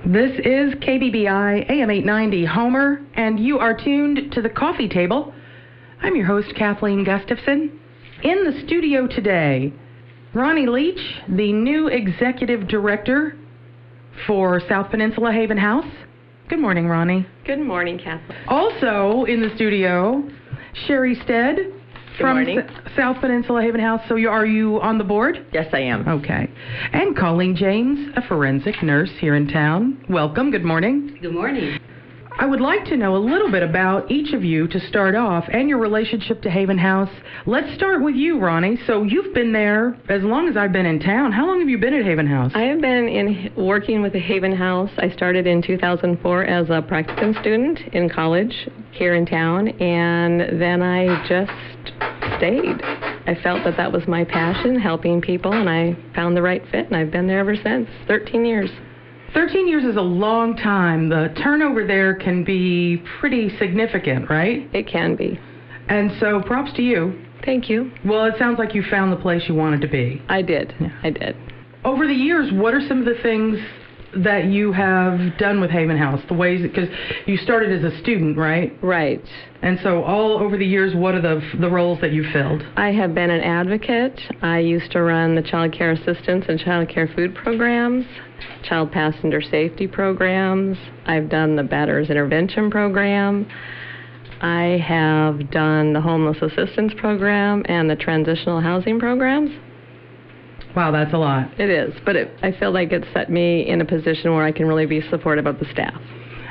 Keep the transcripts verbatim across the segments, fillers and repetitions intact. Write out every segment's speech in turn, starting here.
This is K B B I A M eight ninety Homer, and you are tuned to the coffee table. I'm your host, Kathleen Gustafson. In the studio today, Ronnie Leach, the new executive director for South Peninsula Haven House. Good morning, Ronnie. Good morning, Kathleen. Also in the studio, Sherry Stead Good from morning. S- South Peninsula Haven House. So you, are you on the board? Yes, I am. Okay. And Colleen James, a forensic nurse here in town. Welcome. Good morning. Good morning. I would like to know a little bit about each of you to start off and your relationship to Haven House. Let's start with you, Ronnie. So you've been there as long as I've been in town. How long have you been at Haven House? I have been in working with the Haven House. I started in two thousand four as a practicum student in college here in town, and then I just stayed. I felt that that was my passion, helping people, and I found the right fit, and I've been there ever since. thirteen years. thirteen years is a long time. The turnover there can be pretty significant, right? It can be. And so props to you. Thank you. Well, it sounds like you found the place you wanted to be. I did. Yeah. I did. Over the years, what are some of the things that you have done with Haven House? The ways, because you started as a student, right? Right. And so all over the years, what are the the roles that you filled? I have been an advocate. I used to run the child care assistance and child care food programs, child passenger safety programs. I've done the batterers intervention program. I have done the homeless assistance program and the transitional housing programs. Wow, that's a lot. It is, but it, I feel like it's set me in a position where I can really be supportive of the staff.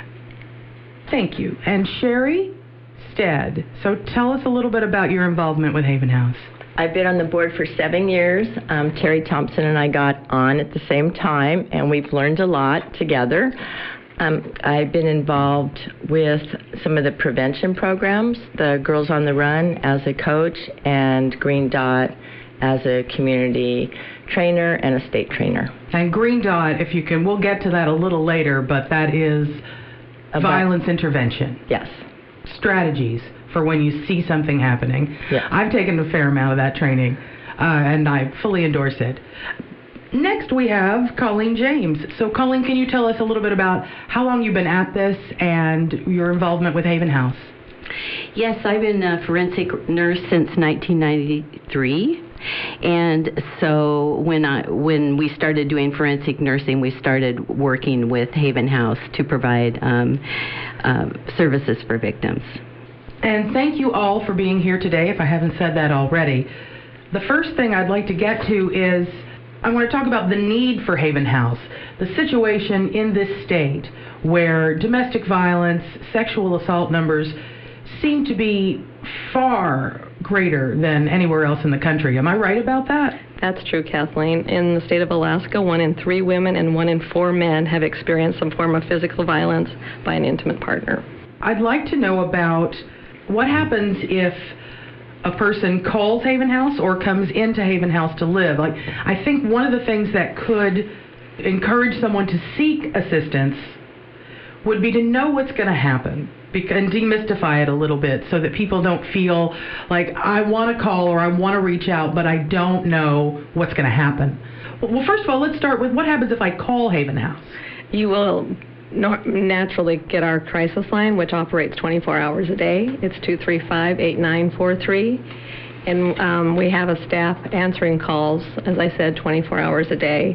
Thank you. And Sherry Stead, so tell us a little bit about your involvement with Haven House. I've been on the board for seven years. Um, Terry Thompson and I got on at the same time, and we've learned a lot together. Um, I've been involved with some of the prevention programs, the Girls on the Run as a coach, and Green Dot as a community trainer and a state trainer. And Green Dot, if you can, we'll get to that a little later, but that is About, violence intervention. Yes. Strategies for when you see something happening. Yes. I've taken a fair amount of that training, uh, and I fully endorse it. Next, we have Colleen James. So, Colleen, can you tell us a little bit about how long you've been at this and your involvement with Haven House? Yes, I've been a forensic nurse since nineteen ninety-three. And so when I when we started doing forensic nursing, we started working with Haven House to provide um, uh, services for victims. And thank you all for being here today, if I haven't said that already. The first thing I'd like to get to is I want to talk about the need for Haven House, the situation in this state where domestic violence, sexual assault numbers seem to be far greater than anywhere else in the country. Am I right about that? That's true, Kathleen. In the state of Alaska, one in three women and one in four men have experienced some form of physical violence by an intimate partner. I'd like to know about what happens if a person calls Haven House or comes into Haven House to live. Like, I think one of the things that could encourage someone to seek assistance would be to know what's going to happen and demystify it a little bit so that people don't feel like I want to call or I want to reach out, but I don't know what's going to happen. Well, first of all, let's start with what happens if I call Haven House. You will no- naturally get our crisis line, which operates twenty-four hours a day. It's two three five, eight nine four three. And um, we have a staff answering calls, as I said, twenty-four hours a day.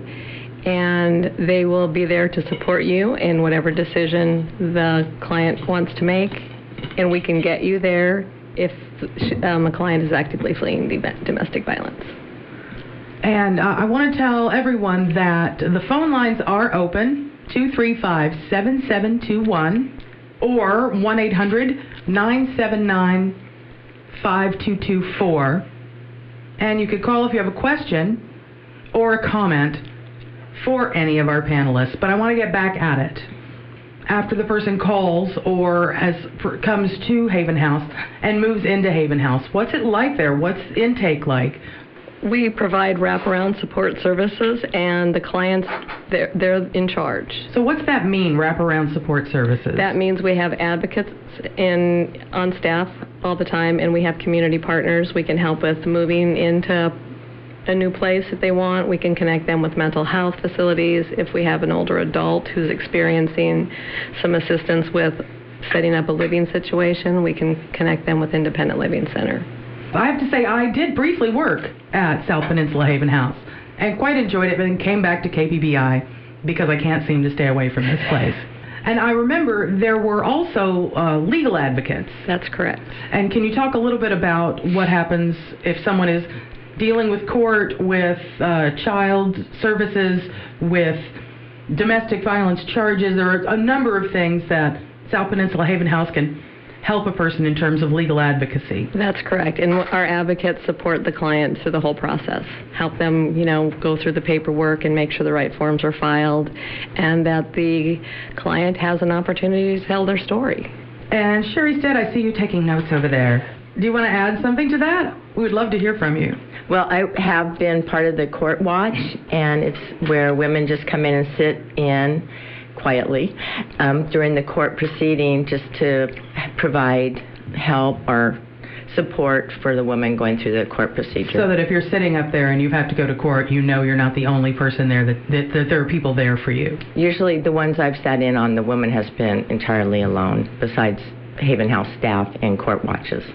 And they will be there to support you in whatever decision the client wants to make. And we can get you there if um, a client is actively fleeing domestic violence. And uh, I want to tell everyone that the phone lines are open, two three five, seven seven two one or one eight hundred, nine seven nine, five two two four. And you could call if you have a question or a comment for any of our panelists. But I want to get back at it. After the person calls or as comes to Haven House and moves into Haven House, what's it like there? What's intake like? We provide wraparound support services, and the clients, they're, they're in charge. So what's that mean, wraparound support services? That means we have advocates in on staff all the time, and we have community partners we can help with moving into a new place that they want, we can connect them with mental health facilities. If we have an older adult who's experiencing some assistance with setting up a living situation, we can connect them with Independent Living Center. I have to say, I did briefly work at South Peninsula Haven House and quite enjoyed it, but then came back to K P B I because I can't seem to stay away from this place. And I remember there were also uh, legal advocates. That's correct. And can you talk a little bit about what happens if someone is dealing with court, with uh, child services, with domestic violence charges? There are a number of things that South Peninsula Haven House can help a person in terms of legal advocacy. That's correct. And our advocates support the client through the whole process, help them, you know, go through the paperwork and make sure the right forms are filed, and that the client has an opportunity to tell their story. And Sherry Stead, I see you taking notes over there. Do you want to add something to that? We would love to hear from you. Well, I have been part of the Court Watch, and it's where women just come in and sit in quietly um, during the court proceeding, just to provide help or support for the woman going through the court procedure. So that if you're sitting up there and you have to go to court, you know you're not the only person there, that, that, that there are people there for you. Usually the ones I've sat in on, the woman has been entirely alone, besides Haven House staff and court watches.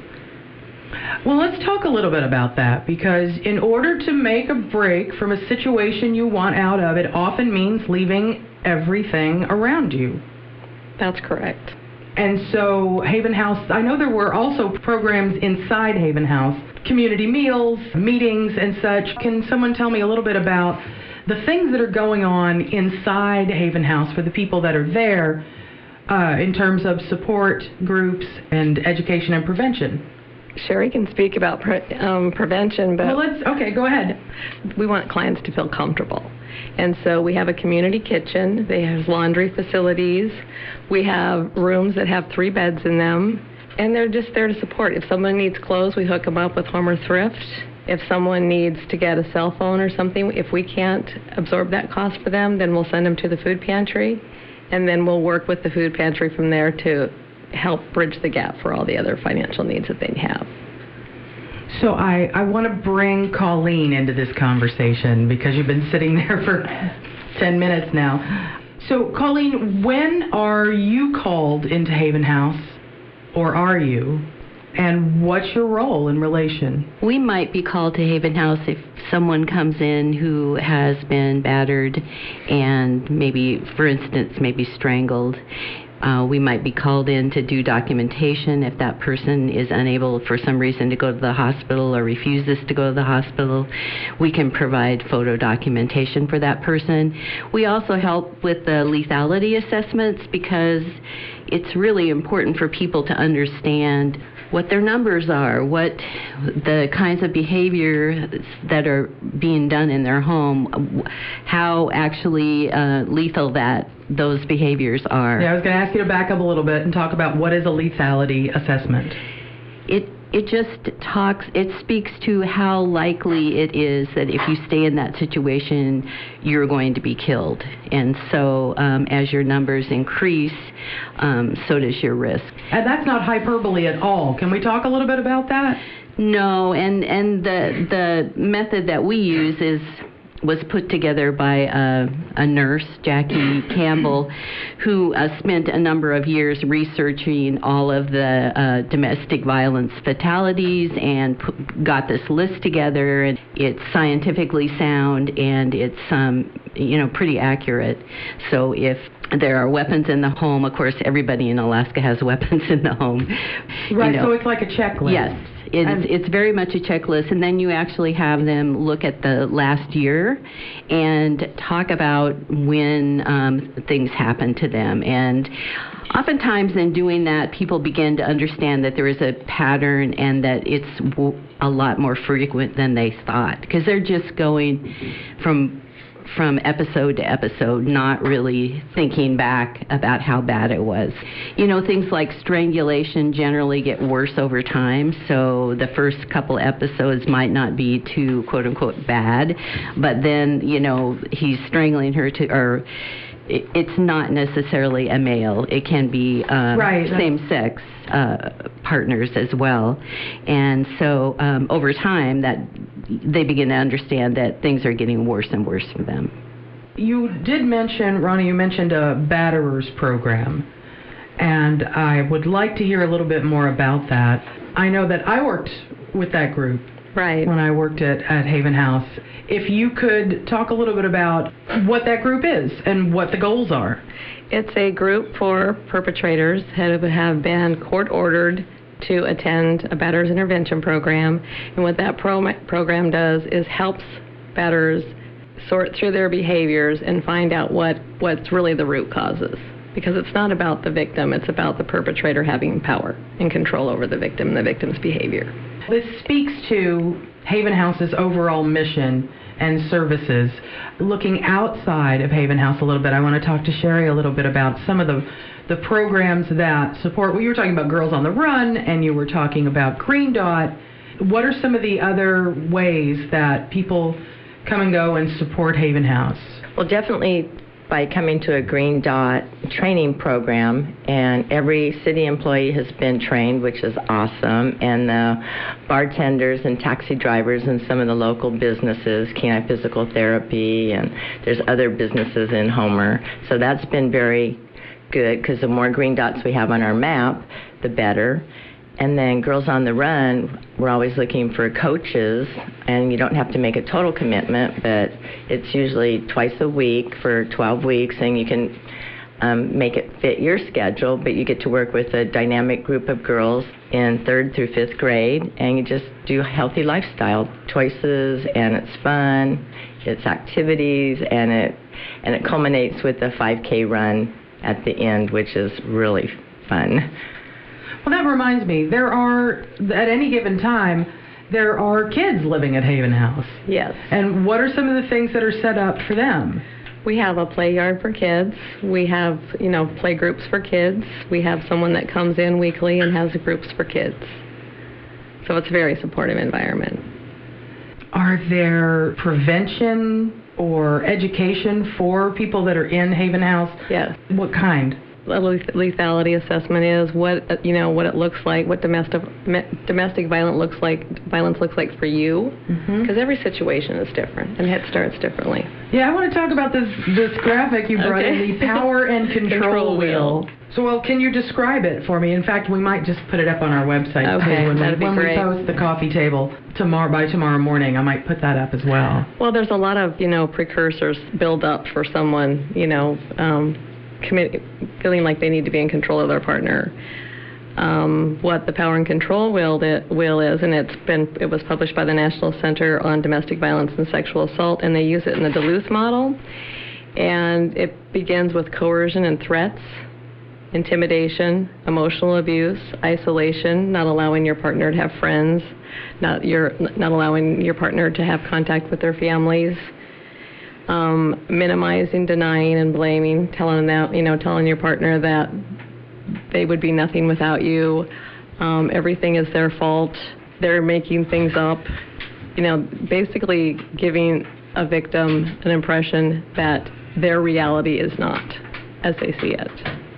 Well, let's talk a little bit about that, because in order to make a break from a situation you want out of, it often means leaving everything around you. That's correct. And so Haven House, I know there were also programs inside Haven House, community meals, meetings and such. Can someone tell me a little bit about the things that are going on inside Haven House for the people that are there uh, in terms of support groups and education and prevention? Sherry can speak about pre um, prevention, but well, let's, okay, go ahead. We want clients to feel comfortable. And so we have a community kitchen. They have laundry facilities. We have rooms that have three beds in them. And they're just there to support. If someone needs clothes, we hook them up with Homer Thrift. If someone needs to get a cell phone or something, if we can't absorb that cost for them, then we'll send them to the food pantry. And then we'll work with the food pantry from there to help bridge the gap for all the other financial needs that they have. So I, I want to bring Colleen into this conversation because you've been sitting there for ten minutes now. So Colleen, when are you called into Haven House, or are you? And what's your role in relation? We might be called to Haven House if someone comes in who has been battered and maybe, for instance, maybe strangled. Uh, we might be called in to do documentation if that person is unable for some reason to go to the hospital or refuses to go to the hospital. We can provide photo documentation for that person. We also help with the lethality assessments because it's really important for people to understand what their numbers are, what the kinds of behavior that are being done in their home, how actually uh, lethal that those behaviors are. Yeah, I was going to ask you to back up a little bit and talk about what is a lethality assessment. It it just talks, it speaks to how likely it is that if you stay in that situation, you're going to be killed. And so um, as your numbers increase, um, so does your risk. And that's not hyperbole at all. Can we talk a little bit about that? No, and, and the, the method that we use is was put together by a, a nurse, Jackie Campbell, who uh, spent a number of years researching all of the uh, domestic violence fatalities and put, got this list together. And it's scientifically sound and it's um, you know pretty accurate. So if there are weapons in the home, of course, everybody in Alaska has weapons in the home. Right, you know. So it's like a checklist. Yes. It's, it's very much a checklist, and then you actually have them look at the last year and talk about when um, things happen to them. And oftentimes in doing that, people begin to understand that there is a pattern and that it's w a lot more frequent than they thought, because they're just going from from episode to episode, not really thinking back about how bad it was. You know, things like strangulation generally get worse over time, so the first couple episodes might not be too quote-unquote bad, but then, you know, he's strangling her to, or it, it's not necessarily a male. It can be um, right, same sex. uh, partners as well. And so um, over time, that they begin to understand that things are getting worse and worse for them. You did mention, Ronnie, you mentioned a batterers program, and I would like to hear a little bit more about that. I know that I worked with that group Right. when I worked at, at Haven House. If you could talk a little bit about what that group is and what the goals are. It's a group for perpetrators that have been court-ordered to attend a batterers intervention program. And what that pro- program does is helps batterers sort through their behaviors and find out what, what's really the root causes. Because it's not about the victim, it's about the perpetrator having power and control over the victim and the victim's behavior. This speaks to Haven House's overall mission and services. Looking outside of Haven House a little bit, I want to talk to Sherry a little bit about some of the the programs that support. Well, you were talking about Girls on the Run, and you were talking about Green Dot. What are some of the other ways that people come and go and support Haven House? Well, definitely by coming to a Green Dot training program, and every city employee has been trained, which is awesome, and the bartenders and taxi drivers and some of the local businesses, Kenai Physical Therapy, and there's other businesses in Homer. So that's been very good, because the more green dots we have on our map, the better. And then Girls on the Run, we're always looking for coaches, and you don't have to make a total commitment, but it's usually twice a week for twelve weeks, and you can um, make it fit your schedule, but you get to work with a dynamic group of girls in third through fifth grade, and you just do healthy lifestyle choices, and it's fun, it's activities, and it, and it culminates with a five K run at the end, which is really fun. Well, that reminds me, there are, at any given time, there are kids living at Haven House. Yes. And what are some of the things that are set up for them? We have a play yard for kids. We have, you know, play groups for kids. We have someone that comes in weekly and has groups for kids. So it's a very supportive environment. Are there prevention or education for people that are in Haven House? Yes. What kind? A lethality assessment is what, you know, what it looks like, what domestic domestic violence looks like, violence looks like for you, because mm-hmm. every situation is different, and it starts differently. Yeah, I want to talk about this this graphic you brought okay. in, the power and control, control wheel. wheel. So, well, can you describe it for me? In fact, we might just put it up on our website okay, too. When, that'd we, be when great. we post the coffee table tomorrow by tomorrow morning, I might put that up as well. Well, there's a lot of, you know, precursors build up for someone, you know, um, commit, feeling like they need to be in control of their partner. Um, what the power and control wheel, wheel is, and it's been it was published by the National Center on Domestic Violence and Sexual Assault, and they use it in the Duluth model. And it begins with coercion and threats, intimidation, emotional abuse, isolation, not allowing your partner to have friends, not your not allowing your partner to have contact with their families. Um, minimizing, denying, and blaming, telling them, you know, telling your partner that they would be nothing without you. Um, everything is their fault. They're making things up. You know, basically giving a victim an impression that their reality is not as they see it.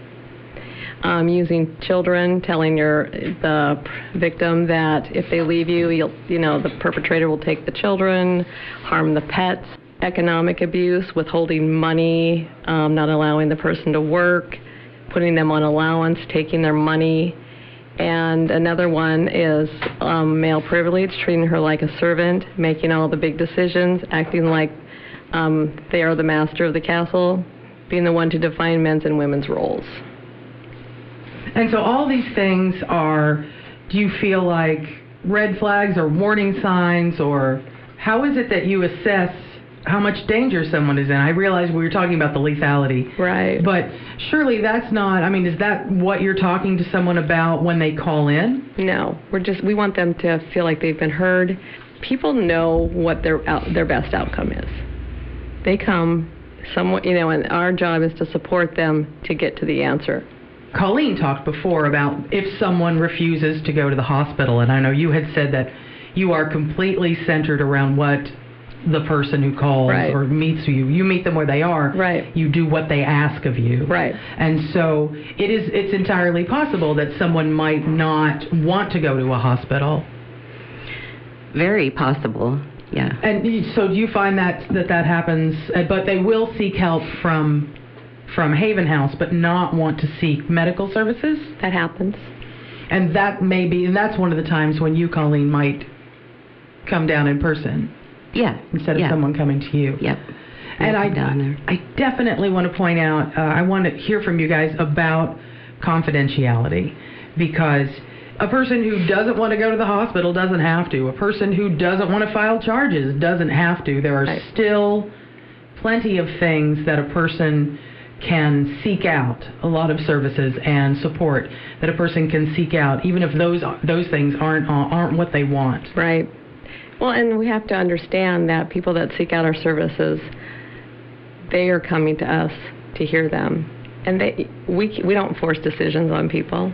Um, using children, telling your the victim that if they leave you, you'll, you know, the perpetrator will take the children, harm the pets. Economic abuse, withholding money, um, not allowing the person to work, putting them on allowance, taking their money. And another one is um, male privilege, treating her like a servant, making all the big decisions, acting like um, they are the master of the castle, being the one to define men's and women's roles. And so all these things are, do you feel like red flags or warning signs, or how is it that you assess how much danger someone is in? I realize we were talking about the lethality. Right. But surely that's not, I mean, is that what you're talking to someone about when they call in? No. We're just, we want them to feel like they've been heard. People know what their out, their best outcome is. They come, somewhat, you know, and our job is to support them to get to the answer. Colleen talked before about if someone refuses to go to the hospital, and I know you had said that you are completely centered around what the person who calls Right. or meets you. You meet them where they are. Right. You do what they ask of you. Right. And so it is. It's entirely possible that someone might not want to go to a hospital. Very possible. Yeah. And y- so do you find that that, that happens, uh, but they will seek help from from Haven House, but not want to seek medical services? That happens. And that may be, and that's one of the times when you, Colleen, might come down in person Yeah. instead of yeah. someone coming to you. Yep. And We'll I, come down there. I definitely want to point out, uh, I want to hear from you guys about confidentiality, because a person who doesn't want to go to the hospital doesn't have to. A person who doesn't want to file charges doesn't have to. There are Right. still plenty of things that a person can seek out, a lot of services and support that a person can seek out, even if those those things aren't aren't what they want. Right. Well, and we have to understand that people that seek out our services, they are coming to us to hear them, and they we we don't force decisions on people.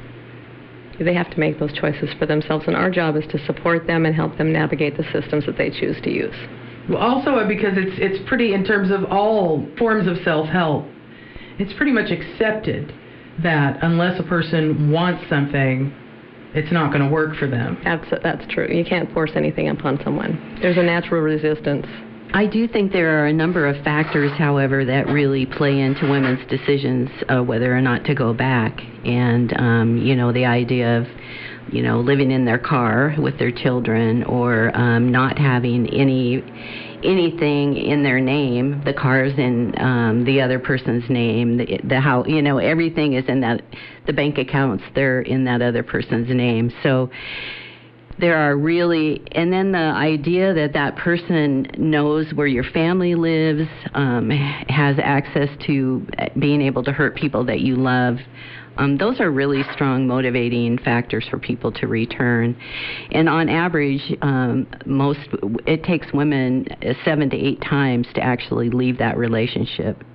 They have to make those choices for themselves, and our job is to support them and help them navigate the systems that they choose to use. Well, also because it's it's pretty, in terms of all forms of self-help, it's pretty much accepted that unless a person wants something, it's not going to work for them. That's that's true. You can't force anything upon someone. There's a natural resistance. I do think there are a number of factors, however, that really play into women's decisions uh, whether or not to go back. And, um, you know, the idea of, you know, living in their car with their children, or um, not having any anything in their name. The car's in um, the other person's name. The, the how, you know, everything is in that, the bank accounts, they're in that other person's name. So there are really, and then the idea that that person knows where your family lives, um, has access to being able to hurt people that you love, um, those are really strong motivating factors for people to return. And on average, um, most, it takes women seven to eight times to actually leave that relationship.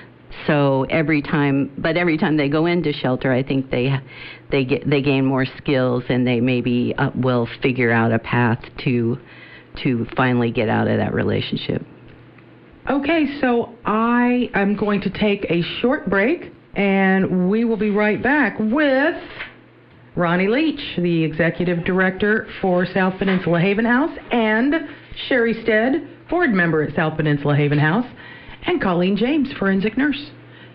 So every time, but every time they go into shelter, I think they they get they gain more skills, and they maybe uh, will figure out a path to to finally get out of that relationship. Okay, so I am going to take a short break, and we will be right back with Ronnie Leach, the Executive Director for South Peninsula Haven House, and Sherry Stead, Board Member at South Peninsula Haven House, and Colleen James, Forensic Nurse.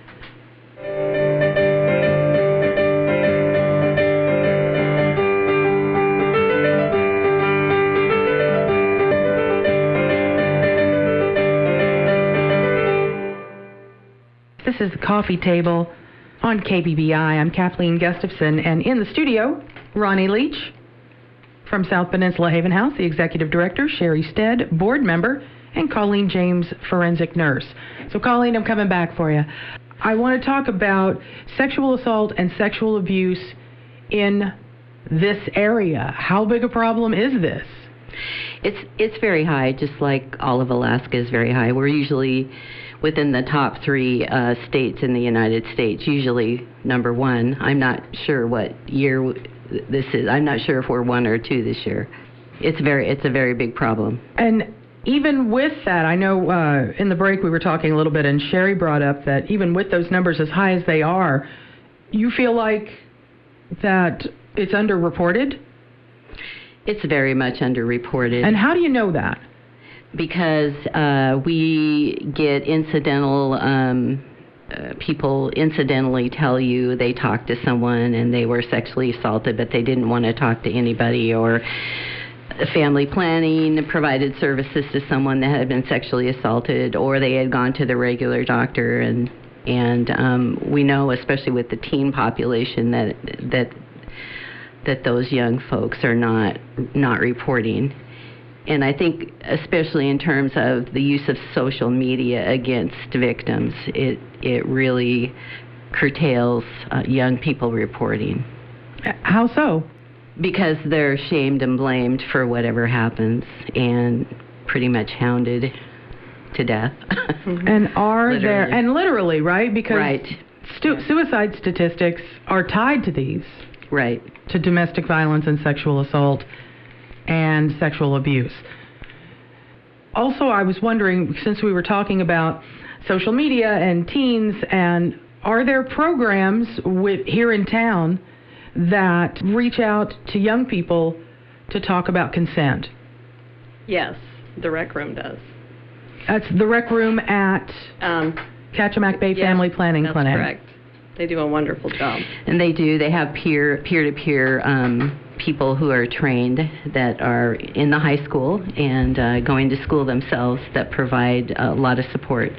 This is the Coffee Table on K B B I. I'm Kathleen Gustafson, and in the studio, Ronnie Leach from South Peninsula Haven House, the Executive Director, Sherry Stead, Board Member, and Colleen James, Forensic Nurse. So, Colleen, I'm coming back for you. I want to talk about sexual assault and sexual abuse in this area. How big a problem is this? It's it's very high, just like all of Alaska is very high. We're usually within the top three uh, states in the United States, usually number one. I'm not sure what year w- this is. I'm not sure if we're one or two this year. It's very it's a very big problem. And even with that, I know uh, in the break we were talking a little bit, and Sherry brought up that even with those numbers as high as they are, you feel like that it's underreported? It's very much underreported. And how do you know that? Because uh, we get incidental, um, uh, people incidentally tell you they talked to someone and they were sexually assaulted, but they didn't want to talk to anybody, or family planning provided services to someone that had been sexually assaulted, or they had gone to the regular doctor. And and um, we know, especially with the teen population, that that that those young folks are not not reporting. And I think, especially in terms of the use of social media against victims, it it really curtails uh, young people reporting. How so? Because they're shamed and blamed for whatever happens, and pretty much hounded to death. And are Literally. there, and literally, right? Because Right. stu- suicide statistics are tied to these, Right. to domestic violence and sexual assault and sexual abuse. Also, I was wondering, since we were talking about social media and teens, and are there programs with here in town that reach out to young people to talk about consent? Yes, the rec room does. That's the rec room at Um, Kachemak Bay yeah, Family Planning that's Clinic. correct. They do a wonderful job. And they do. They have peer peer-to-peer um, people who are trained that are in the high school and uh, going to school themselves that provide a lot of support.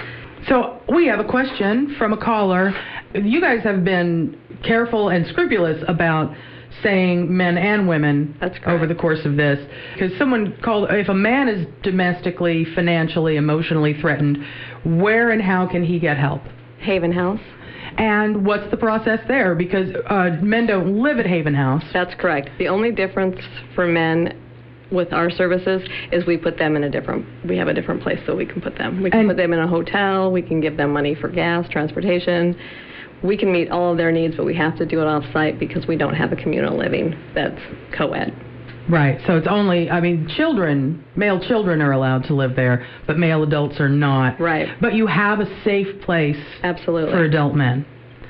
So we have a question from a caller. You guys have been careful and scrupulous about saying men and women That's correct. over the course of this. Because someone called, if a man is domestically, financially, emotionally threatened, where and how can he get help? Haven House. And what's the process there? Because uh, men don't live at Haven House. That's correct. The only difference for men with our services is we put them in a different, we have a different place that we can put them. We can And- put them in a hotel, we can give them money for gas, transportation. We can meet all of their needs, but we have to do it off-site because we don't have a communal living that's co-ed. Right, so it's only, I mean, children, male children are allowed to live there, but male adults are not. Right. But you have a safe place Absolutely. for adult men.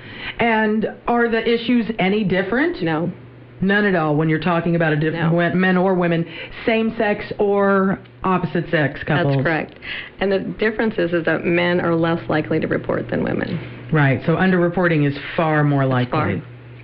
And are the issues any different? No. None at all when you're talking about a different No. men or women, same-sex or opposite-sex couples. That's correct. And the difference is, is that men are less likely to report than women. Right, so underreporting is far more likely. Far.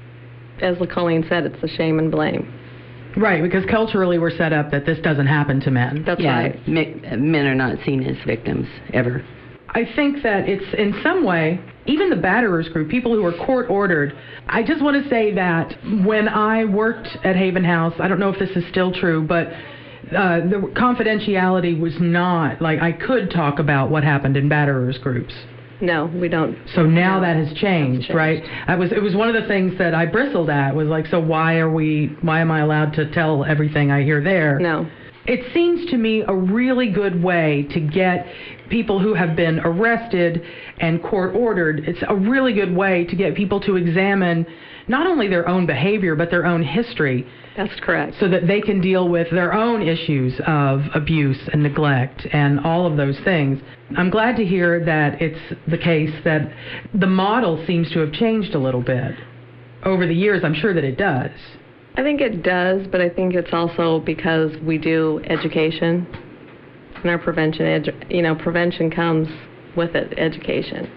As Colleen said, it's the shame and blame. Right, because culturally we're set up that this doesn't happen to men. That's yeah, right. me- men are not seen as victims ever. I think that it's in some way, even the batterers group, people who are court ordered, I just want to say that when I worked at Haven House, I don't know if this is still true, but uh, the confidentiality was not, like I could talk about what happened in batterers groups. No, we don't. So now No, that has changed, changed. right? I was, it was one of the things that I bristled at, was like, so why are we, why am I allowed to tell everything I hear there? No. It seems to me a really good way to get people who have been arrested and court ordered. It's a really good way to get people to examine not only their own behavior, but their own history, That's correct. so that they can deal with their own issues of abuse and neglect and all of those things. I'm glad to hear that it's the case that the model seems to have changed a little bit over the years. I'm sure that it does. I think it does, but I think it's also because we do education and our prevention, edu- you know, prevention comes with it, education.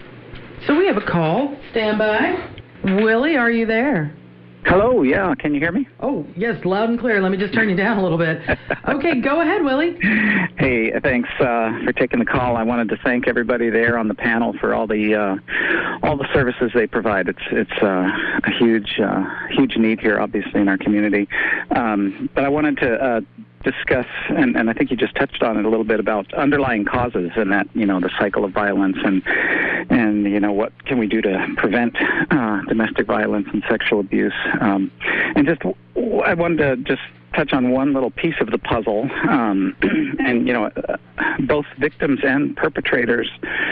So we have a call. Stand by. Willie, are you there? Hello, yeah, can you hear me? Oh, yes, loud and clear. Let me just turn you down a little bit. Okay, go ahead, Willie. Hey, thanks uh, for taking the call. I wanted to thank everybody there on the panel for all the uh, all the services they provide. It's it's uh, a huge uh, huge need here, obviously, in our community. Um, but I wanted to uh, discuss, and, and I think you just touched on it a little bit, about underlying causes and that, you know, the cycle of violence and and you know, what can we do to prevent uh, domestic violence and sexual abuse. Um, and just I wanted to just touch on one little piece of the puzzle, um, and you know, uh, both victims and perpetrators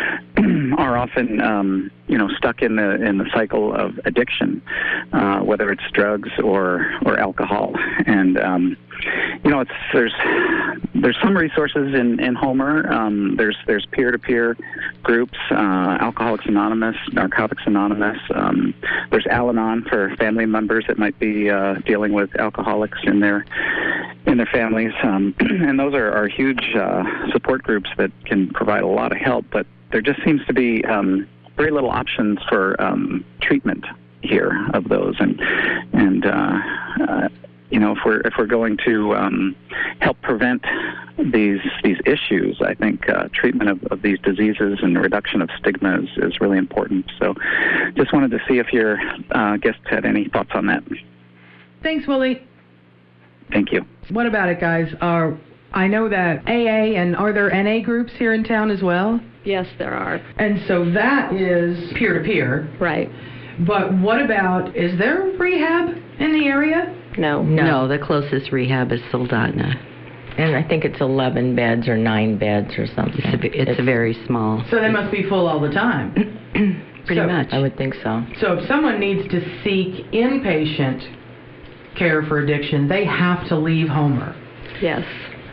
are often, um, you know, stuck in the in the cycle of addiction, uh, whether it's drugs or or alcohol. And um, you know, it's there's there's some resources in in Homer. Um, there's there's peer-to-peer groups, uh, Alcoholics Anonymous, Narcotics Anonymous. Um, there's Al-Anon for family members that might be uh, dealing with alcoholics in their in their families, um, and those are, are huge uh, support groups that can provide a lot of help. But there just seems to be um, very little options for um, treatment here of those, and and uh, uh, you know, if we're if we're going to um, help prevent these these issues, I think uh, treatment of, of these diseases and reduction of stigma is, is really important. So, just wanted to see if your uh, guests had any thoughts on that. Thanks, Willie. Thank you. What about it, guys? Are I know that A A, and are there N A groups here in town as well? Yes, there are. And so that is peer-to-peer. Right. But what about, is there rehab in the area? No. No, the closest rehab is Soldotna. And I think it's eleven beds or nine beds or something. It's a, it's a very small. So they must be full all the time. Pretty So- much. I would think so. So if someone needs to seek inpatient care for addiction, they have to leave Homer. Yes.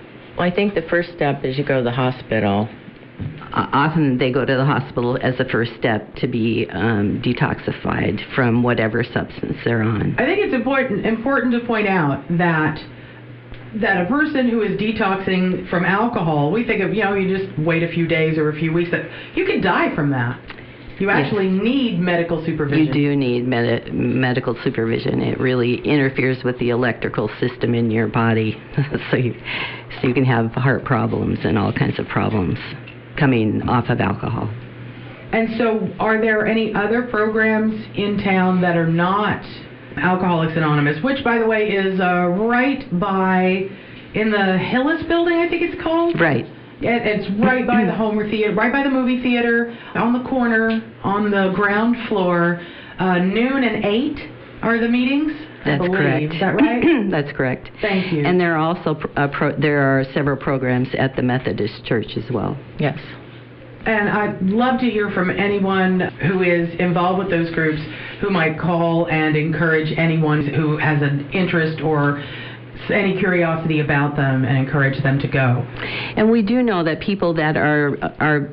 Well, I think the first step is you go to the hospital. Uh, often they go to the hospital as a first step to be um, detoxified from whatever substance they're on. I think it's important important to point out that that a person who is detoxing from alcohol, we think of, you know, you just wait a few days or a few weeks, that you could die from that. You actually Yes. need medical supervision. You do need med- medical supervision. It really interferes with the electrical system in your body, so you so you can have heart problems and all kinds of problems coming off of alcohol. And so, are there any other programs in town that are not Alcoholics Anonymous, which, by the way, is uh, right by, in the Hillis building, I think it's called? Right. It, it's right by the Homer Theater, right by the movie theater, on the corner, on the ground floor. Uh, noon and eight are the meetings, I That's believe. correct. Is that right? That's correct. Thank you. And there are also pr- uh, pro- there are several programs at the Methodist Church as well. Yes. And I'd love to hear from anyone who is involved with those groups who might call and encourage anyone who has an interest or any curiosity about them and encourage them to go. And we do know that people that are are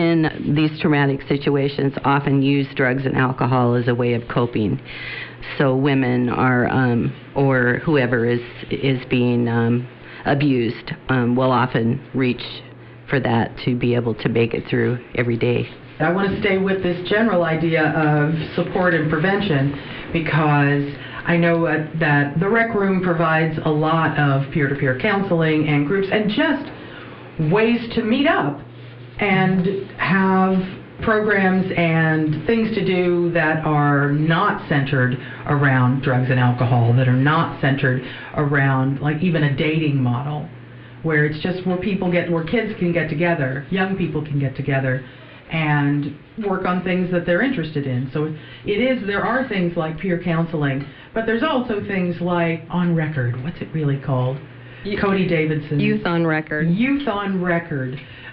in these traumatic situations often use drugs and alcohol as a way of coping. So women are, um, or whoever is is being um, abused, um, will often reach for that to be able to make it through every day. I want to stay with this general idea of support and prevention because I know uh, that the Rec Room provides a lot of peer-to-peer counseling and groups and just ways to meet up and have programs and things to do that are not centered around drugs and alcohol, that are not centered around like even a dating model, where it's just where people get, where kids can get together, young people can get together and work on things that they're interested in. So it is, there are things like peer counseling, but there's also things like On Record. What's it really called? Cody Davidson. Youth on Record. Youth on Record,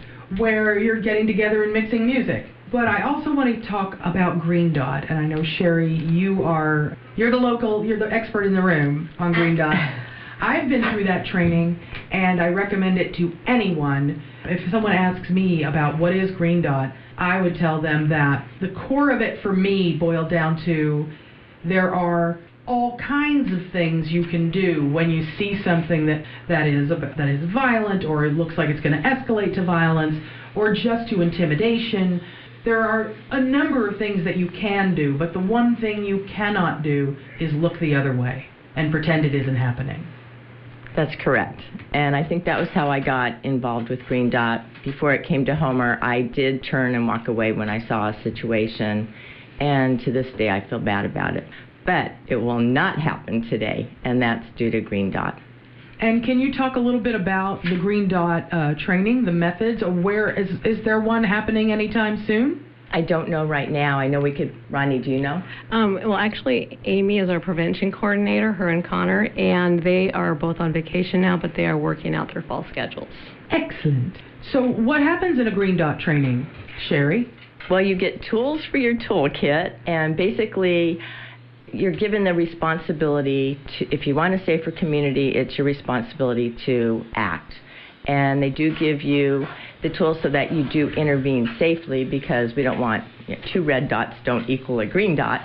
where you're getting together and mixing music. But I also want to talk about Green Dot, and I know, Sherry, you are, you're the local, you're the expert in the room on Green Dot. I've been through that training, and I recommend it to anyone. If someone asks me about what is Green Dot, I would tell them that the core of it for me boiled down to there are all kinds of things you can do when you see something that, that is that is violent, or it looks like it's going to escalate to violence, or just to intimidation. There are a number of things that you can do, but the one thing you cannot do is look the other way and pretend it isn't happening. That's correct. And I think that was how I got involved with Green Dot. Before it came to Homer, I did turn and walk away when I saw a situation, and to this day I feel bad about it. But it will not happen today, and that's due to Green Dot. And can you talk a little bit about the Green Dot uh, training, the methods, or where is is there one happening anytime soon? I don't know right now. I know we could, Ronnie, do you know? Um, well, actually, Amy is our prevention coordinator, her and Connor, and they are both on vacation now, but they are working out their fall schedules. Excellent. So what happens in a Green Dot training, Sherry? Well, you get tools for your toolkit, and basically you're given the responsibility to, if you want a safer community, it's your responsibility to act. And they do give you the tools so that you do intervene safely, because we don't want, you know, two red dots don't equal a green dot.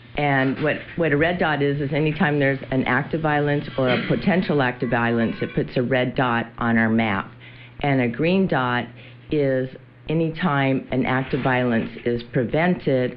And what, what a red dot is, is anytime there's an act of violence or a potential act of violence, it puts a red dot on our map. And a green dot is anytime an act of violence is prevented,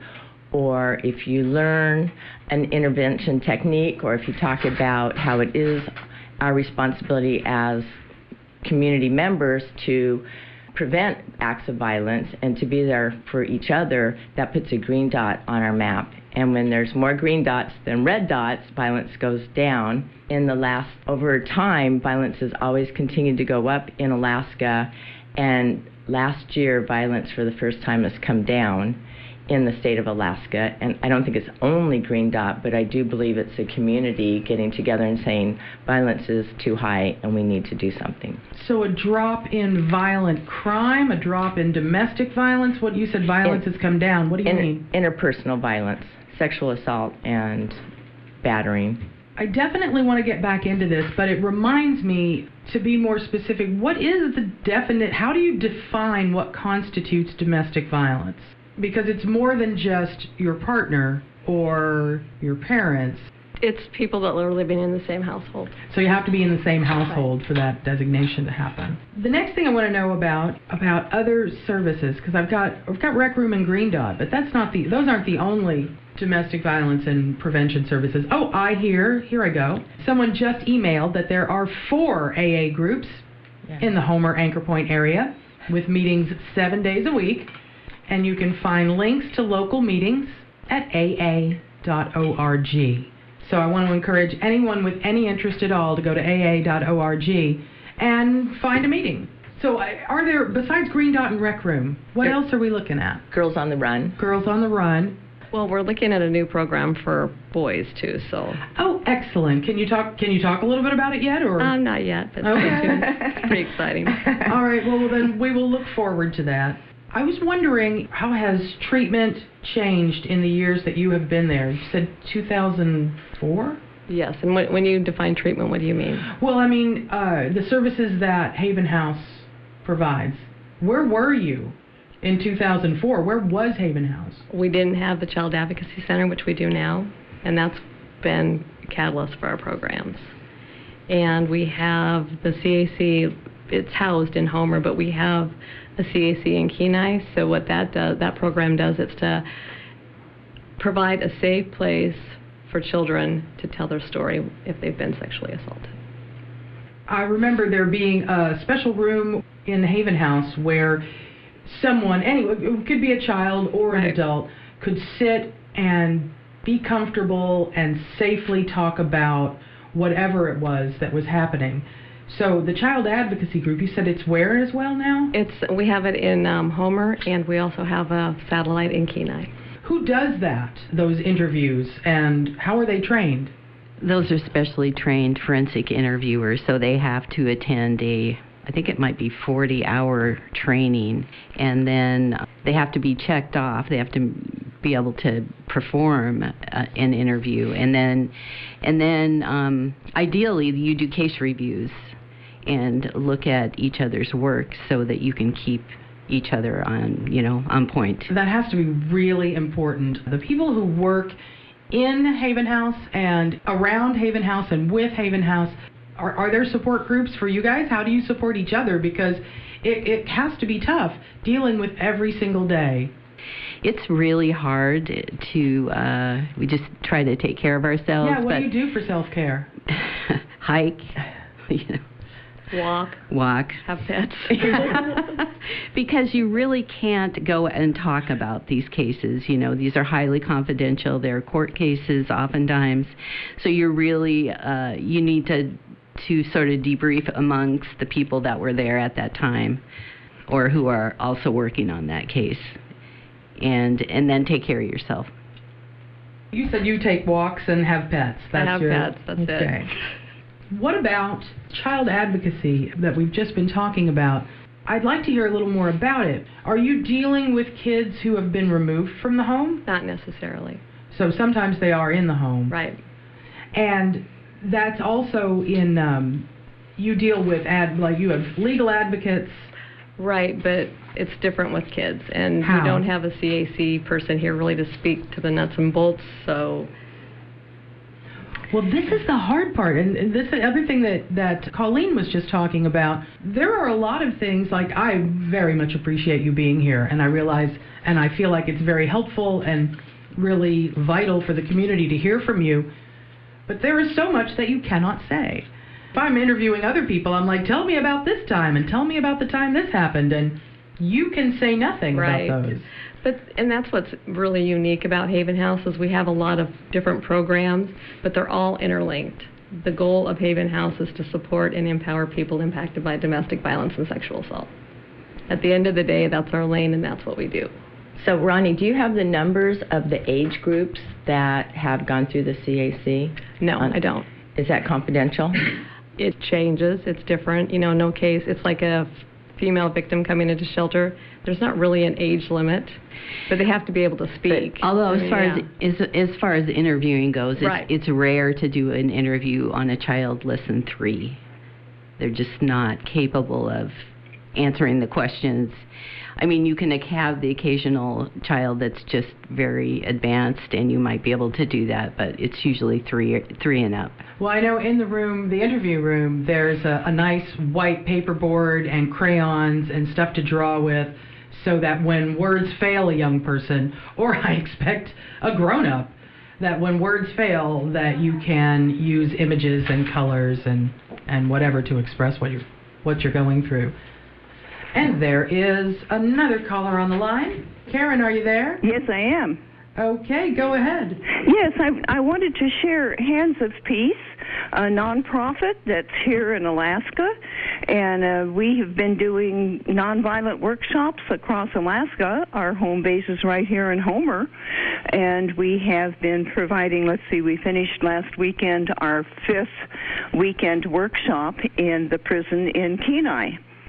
or if you learn an intervention technique, or if you talk about how it is our responsibility as community members to prevent acts of violence and to be there for each other, that puts a green dot on our map. And when there's more green dots than red dots, violence goes down. In the last, over time, violence has always continued to go up in Alaska, and last year, violence for the first time has come down in the state of Alaska. And I don't think it's only Green Dot, but I do believe it's a community getting together and saying violence is too high and we need to do something. So a drop in violent crime, a drop in domestic violence? What you said, violence In- has come down. What do you In- mean? Interpersonal violence, sexual assault and battering. I definitely want to get back into this, but it reminds me to be more specific. What is the definite, how do you define what constitutes domestic violence? Because it's more than just your partner or your parents. It's people that are living in the same household. So you have to be in the same household for that designation to happen. The next thing I want to know about about other services, because I've got I've got Rec Room and Green Dot, but that's not the those aren't the only domestic violence and prevention services. Oh, I hear here I go. Someone just emailed that there are four A A groups yeah. in the Homer Anchor Point area with meetings seven days a week, and you can find links to local meetings at A A dot org. So I want to encourage anyone with any interest at all to go to A A dot org and find a meeting. So are there, besides Green Dot and Rec Room, what there, else are we looking at? Girls on the Run. Girls on the Run. Well, we're looking at a new program for boys too, so. Oh, excellent. Can you talk Can you talk a little bit about it yet, or? Um, not yet, but okay. stay tuned. It's pretty exciting. All right, well then we will look forward to that. I was wondering, how has treatment changed in the years that you have been there? You said two thousand four? Yes, and when, when you define treatment, what do you mean? Well, I mean, uh, the services that Haven House provides. Where were you in two thousand four? Where was Haven House? We didn't have the Child Advocacy Center, which we do now, and that's been a catalyst for our programs. And we have the C A C, it's housed in Homer, but we have a C A C in Kenai. So what that does, that program does, it's to provide a safe place for children to tell their story if they've been sexually assaulted. I remember there being a special room in the Haven House where someone, anyway, it could be a child or an right. adult, could sit and be comfortable and safely talk about whatever it was that was happening. So the Child Advocacy Group, you said it's where as well now? It's we have it in um, Homer, and we also have a satellite in Kenai. Who does that, those interviews, and how are they trained? Those are specially trained forensic interviewers, so they have to attend a, I think it might be forty-hour training, and then they have to be checked off. They have to be able to perform uh, an interview, and then, and then um, ideally you do case reviews and look at each other's work so that you can keep each other on, you know, on point. That has to be really important. The people who work in Haven House and around Haven House and with Haven House, are, are there support groups for you guys? How do you support each other? Because it, it has to be tough dealing with every single day. It's really hard to, uh, we just try to take care of ourselves. Yeah, what but do you do for self-care? Hike, you know. Walk. Walk. Have pets. Because you really can't go and talk about these cases. You know, these are highly confidential. They're court cases oftentimes. So you're really, uh, you need to, to sort of debrief amongst the people that were there at that time or who are also working on that case. And, and then take care of yourself. You said you take walks and have pets. That's I have your, pets, that's okay. it. What about child advocacy that we've just been talking about? I'd like to hear a little more about it. Are you dealing with kids who have been removed from the home? Not necessarily. So sometimes they are in the home. Right. And that's also in, um, you deal with, ad, like you have legal advocates. Right, but it's different with kids. And How? we don't have a C A C person here really to speak to the nuts and bolts, so... Well, this is the hard part, and and this is the other thing that, that Colleen was just talking about. There are a lot of things, like I very much appreciate you being here, and I realize, and I feel like it's very helpful and really vital for the community to hear from you, but there is so much that you cannot say. If I'm interviewing other people, I'm like, tell me about this time, and tell me about the time this happened, and you can say nothing right. about those. But and that's what's really unique about Haven House is we have a lot of different programs, but they're all interlinked. The goal of Haven House is to support and empower people impacted by domestic violence and sexual assault. At the end of the day, that's our lane and that's what we do. So, Ronnie, do you have the numbers of the age groups that have gone through the C A C? No, On, I don't. Is that confidential? It changes. It's different. You know, no case. It's like a female victim coming into shelter, there's not really an age limit, but they have to be able to speak. But although I as mean, far yeah. as, as as far as interviewing goes, it's, Right. it's rare to do an interview on a child less than three. They're just not capable of answering the questions. I mean, you can have the occasional child that's just very advanced, and you might be able to do that, but it's usually three three and up. Well, I know in the room, the interview room, there's a, a nice white paperboard and crayons and stuff to draw with, so that when words fail a young person, or I expect a grown-up, that when words fail, that you can use images and colors and, and whatever to express what you're, what you're going through. And there is another caller on the line. Karen, are you there? Yes, I am. Okay, go ahead. Yes, I, I wanted to share Hands of Peace, a nonprofit that's here in Alaska, and uh, we have been doing nonviolent workshops across Alaska. Our home base is right here in Homer, and we have been providing, let's see, we finished last weekend our fifth weekend workshop in the prison in Kenai.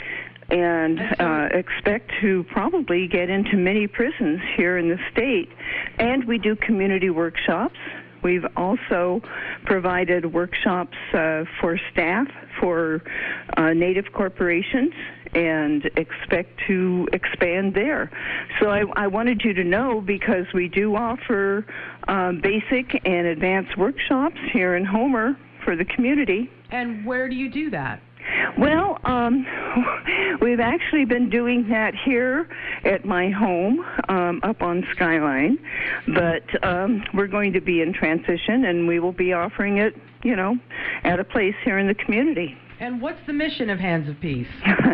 And uh, expect to probably get into many prisons here in the state. And we do community workshops. We've also provided workshops uh, for staff for uh, Native corporations and expect to expand there. So I, I wanted you to know, because we do offer uh, basic and advanced workshops here in Homer for the community. And where do you do that? Well, um, we've actually been doing that here at my home um, up on Skyline, but um, we're going to be in transition, and we will be offering it, you know, at a place here in the community. And what's the mission of Hands of Peace?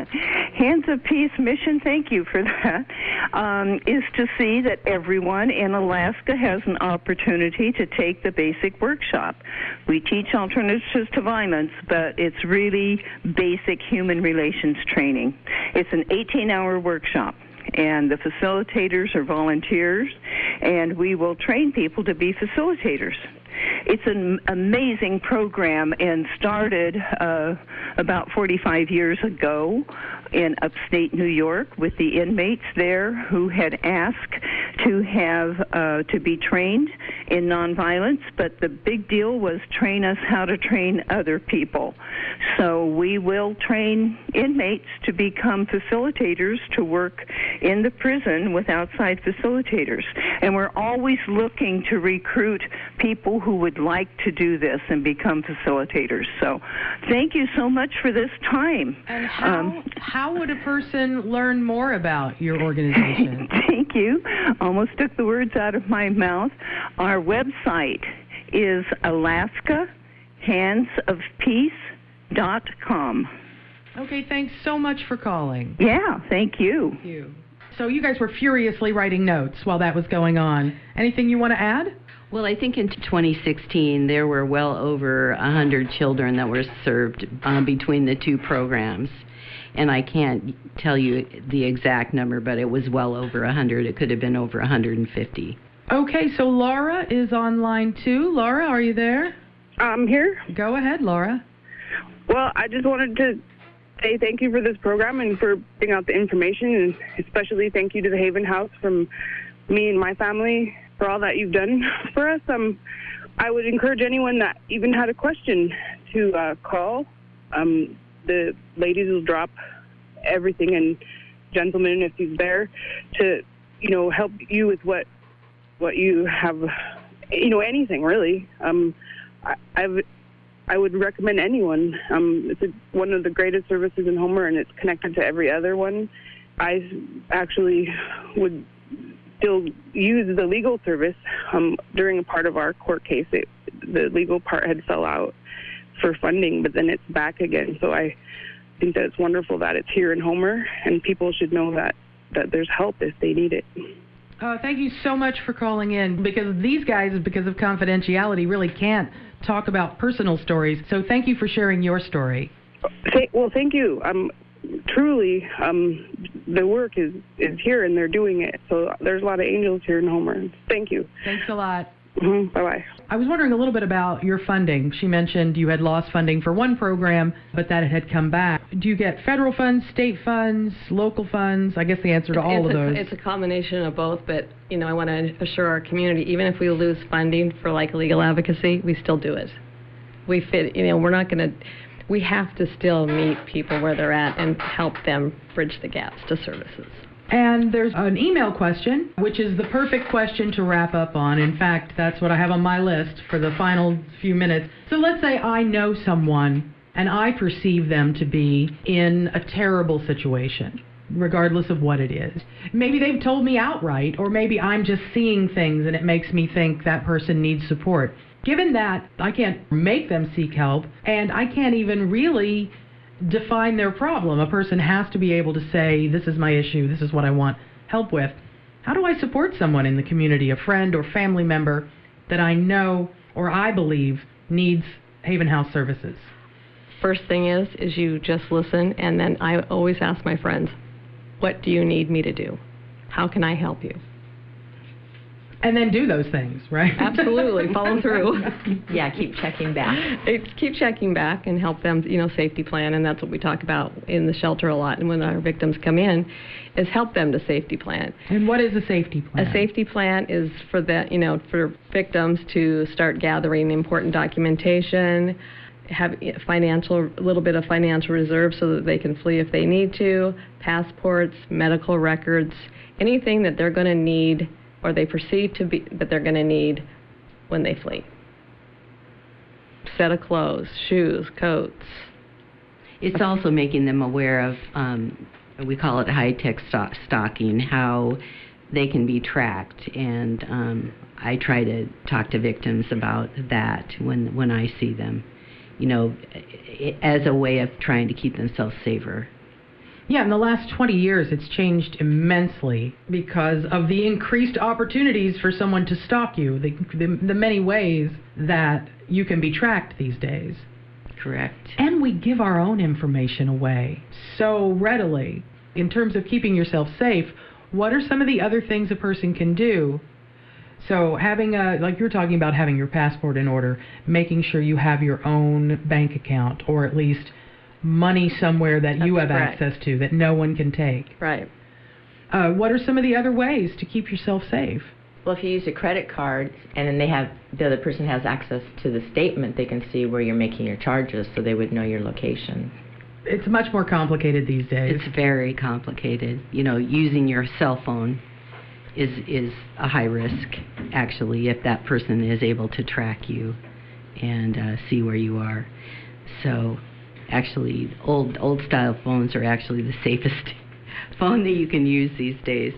Hands of Peace mission, thank you for that, um, is to see that everyone in Alaska has an opportunity to take the basic workshop. We teach alternatives to violence, but it's really basic human relations training. It's an eighteen-hour workshop, and the facilitators are volunteers, and we will train people to be facilitators. It's an amazing program and started uh, about forty-five years ago in upstate New York with the inmates there who had asked to have uh, to be trained in nonviolence, but the big deal was train us how to train other people. So we will train inmates to become facilitators to work in the prison with outside facilitators. And we're always looking to recruit people who would like to do this and become facilitators. So thank you so much for this time. And how, um, how would a person learn more about your organization? Thank you. Almost took the words out of my mouth. Our website is alaska hands of peace dot com. Okay, thanks so much for calling. Yeah, thank you. Thank you. So you guys were furiously writing notes while that was going on. Anything you want to add? Well, I think in twenty sixteen there were well over one hundred children that were served uh, between the two programs. And I can't tell you the exact number, but it was well over one hundred. It could have been over one hundred fifty. Okay, so Laura is on line two. Laura, are you there? I'm here. Go ahead, Laura. Well, I just wanted to say thank you for this program and for putting out the information, and especially thank you to the Haven House from me and my family for all that you've done for us. Um, I would encourage anyone that even had a question to uh, call. Um, the ladies will drop everything, and gentlemen, if he's there, to, you know, help you with what what you have, you know, anything really. Um, I, I've I would recommend anyone. Um, it's a, one of the greatest services in Homer, and it's connected to every other one. I actually would still use the legal service. Um, during a part of our court case, it, the legal part had fell out for funding, but then it's back again. So I think that it's wonderful that it's here in Homer, and people should know that, that there's help if they need it. Uh, thank you so much for calling in, because these guys, because of confidentiality, really can't talk about personal stories. So thank you for sharing your story. Well, thank you. Um, truly, um, the work is, is here, and they're doing it. So there's a lot of angels here in Homer. Thank you. Thanks a lot. Mm-hmm. Bye-bye. I was wondering a little bit about your funding. She mentioned you had lost funding for one program, but that it had come back. Do you get federal funds, state funds, local funds? I guess the answer to all it's of a, those. It's a combination of both, but, you know, I want to assure our community, even if we lose funding for, like, legal advocacy, we still do it. We fit, you know, we're not going to, we have to still meet people where they're at and help them bridge the gaps to services. And there's an email question, which is the perfect question to wrap up on. In fact, that's what I have on my list for the final few minutes. So let's say I know someone and I perceive them to be in a terrible situation, regardless of what it is. Maybe they've told me outright, or maybe I'm just seeing things and it makes me think that person needs support. Given that I can't make them seek help, and I can't even really define their problem. A person has to be able to say, this is my issue, this is what I want help with. How do I support someone in the community, a friend or family member that I know or I believe needs Haven House services? First thing is, is you just listen, and then I always ask my friends, what do you need me to do? How can I help you? And then do those things, right? Absolutely, follow through. Yeah, keep checking back. It's keep checking back and help them, you know, safety plan, and that's what we talk about in the shelter a lot. And when our victims come in, is help them to safety plan. And what is a safety plan? A safety plan is for the, you know, for victims to start gathering important documentation, have financial, a little bit of financial reserve so that they can flee if they need to, passports, medical records, anything that they're going to need or they perceive to be that they're going to need when they flee. Set of clothes, shoes, coats. It's also making them aware of, um, we call it high-tech stock stalking, how they can be tracked. And um, I try to talk to victims about that when, when I see them, you know, as a way of trying to keep themselves safer. Yeah, in the last twenty years, it's changed immensely because of the increased opportunities for someone to stalk you, the, the, the many ways that you can be tracked these days. Correct. And we give our own information away so readily. In terms of keeping yourself safe, what are some of the other things a person can do? So having a, like you're talking about having your passport in order, making sure you have your own bank account, or at least money somewhere that you That's have correct. access to that no one can take. Right. Uh, what are some of the other ways to keep yourself safe? Well, if you use a credit card and then they have, the other person has access to the statement, they can see where you're making your charges, so they would know your location. It's much more complicated these days. It's very complicated. You know, using your cell phone is is a high risk, actually, if that person is able to track you and uh, see where you are. So actually, old old style phones are actually the safest phone that you can use these days.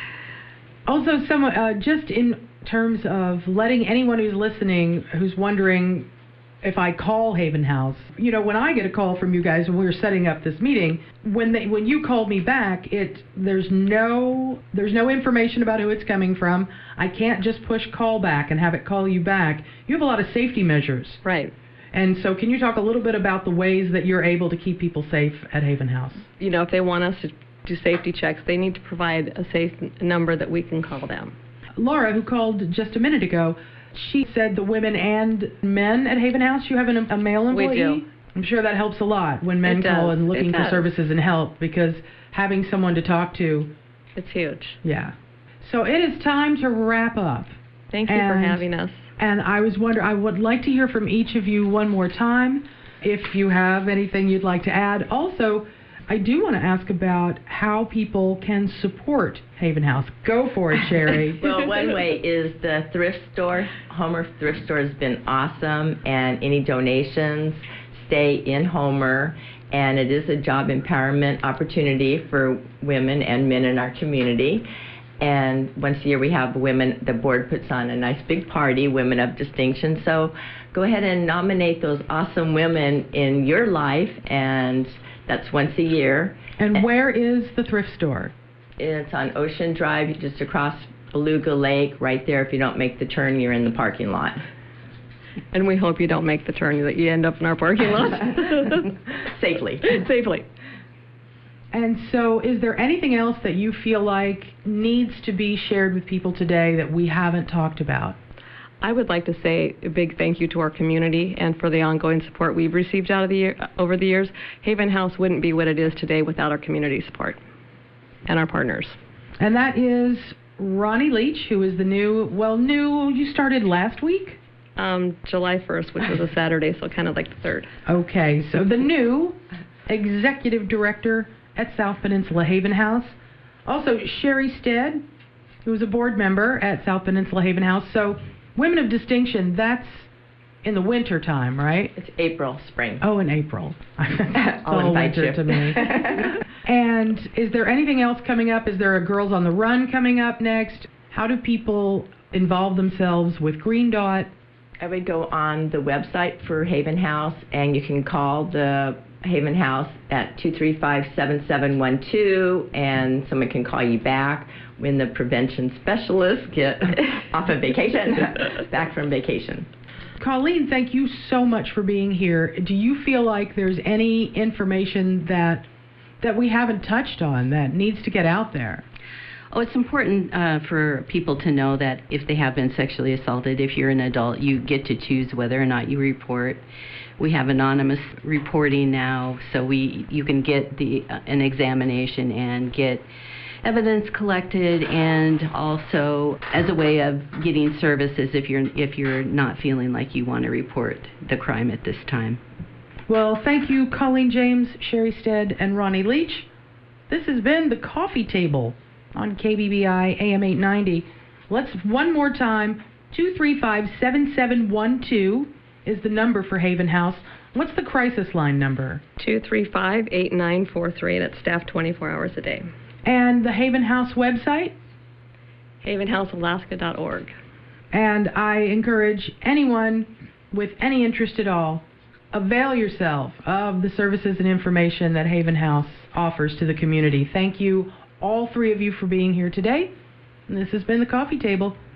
Also, some, uh, just in terms of letting anyone who's listening, who's wondering if I call Haven House, you know, when I get a call from you guys when we were setting up this meeting, when they when you called me back, it there's no there's no information about who it's coming from. I can't just push call back and have it call you back. You have a lot of safety measures. Right. And so can you talk a little bit about the ways that you're able to keep people safe at Haven House? You know, if they want us to do safety checks, they need to provide a safe n- number that we can call them. Laura, who called just a minute ago, she said the women and men at Haven House, you have an, a male employee? We do. I'm sure that helps a lot when men It call does. and looking It for does. services and help, because having someone to talk to, It's huge. yeah. So it is time to wrap up. Thank you for And- having us. And I was wondering, I would like to hear from each of you one more time, if you have anything you'd like to add. Also, I do want to ask about how people can support Haven House. Go for it, Sherry. Well, one way is the thrift store. Homer Thrift Store has been awesome, and any donations stay in Homer, and it is a job empowerment opportunity for women and men in our community. And once a year we have women, the board puts on a nice big party, Women of Distinction. So go ahead and nominate those awesome women in your life, and that's once a year. And where is the thrift store? It's on Ocean Drive, just across Beluga Lake, right there. If you don't make the turn, you're in the parking lot. And we hope you don't make the turn that you end up in our parking lot. Safely. Safely. And so is there anything else that you feel like needs to be shared with people today that we haven't talked about? I would like to say a big thank you to our community and for the ongoing support we've received out of the year, over the years. Haven House wouldn't be what it is today without our community support and our partners. And that is Ronnie Leach, who is the new, well, new, you started last week? Um, July first, which was a Saturday, so kind of like the third. Okay, so the new executive director at South Peninsula Haven House. Also, Sherry Stead, who is a board member at South Peninsula Haven House. So, Women of Distinction, that's in the winter time, right? It's April, spring. Oh, in April. It's I'll all invite winter you. to me. And is there anything else coming up? Is there a Girls on the Run coming up next? How do people involve themselves with Green Dot? I would go on the website for Haven House, and you can call the Haven House at two three five, seven seven one two, and someone can call you back when the prevention specialists get off of vacation, back from vacation. Colleen, thank you so much for being here. Do you feel like there's any information that that we haven't touched on that needs to get out there? Oh, it's important uh, for people to know that if they have been sexually assaulted, if you're an adult, you get to choose whether or not you report. We have anonymous reporting now, so we you can get the uh, an examination and get evidence collected, and also as a way of getting services if you're if you're not feeling like you want to report the crime at this time. Well, thank you, Colleen James, Sherry Stead, and Ronnie Leach. This has been the Coffee Table on K B B I A M eight ninety. Let's one more time. two three five, seven seven one two is the number for Haven House. What's the crisis line number? two three five, eight nine four three, and it's staffed twenty-four hours a day. And the Haven House website? haven house alaska dot org. And I encourage anyone with any interest at all, avail yourself of the services and information that Haven House offers to the community. Thank you, all three of you, for being here today. And this has been the Coffee Table.